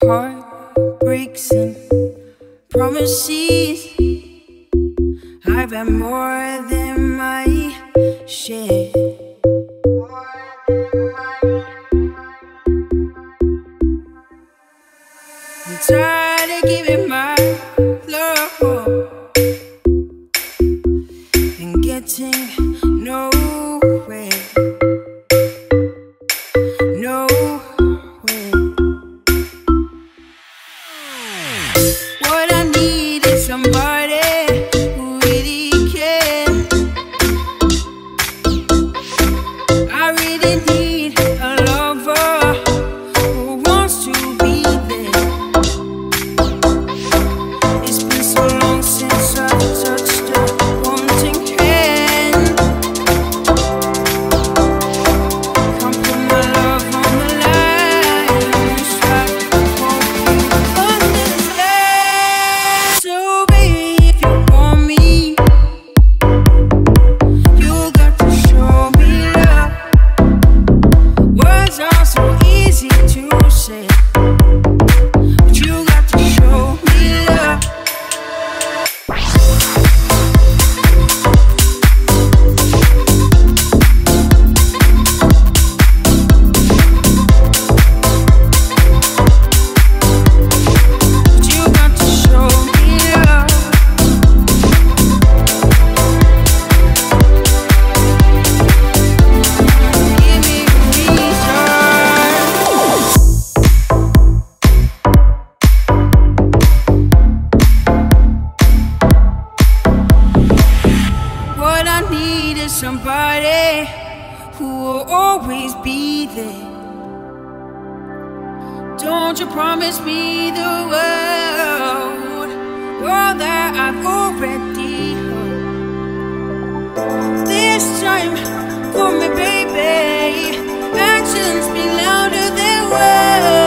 Heartbreaks and promises, I've had more than my share. I'm tired of giving my love and getting nowhere. What I need is somebody who really cares. I really need a lover who wants to be there. It's been so long since I've touched a wanting hand. Come put my love on the line, so I hope you understand. So baby, if you want me, you got to show me love. Words are so easy to say, but you got to show me love. But you got to show me love. Give me a reason. What I need is somebody who will always be there. Don't you promise me the world, all that I've already heard. This time, for me, baby, actions speak louder than words.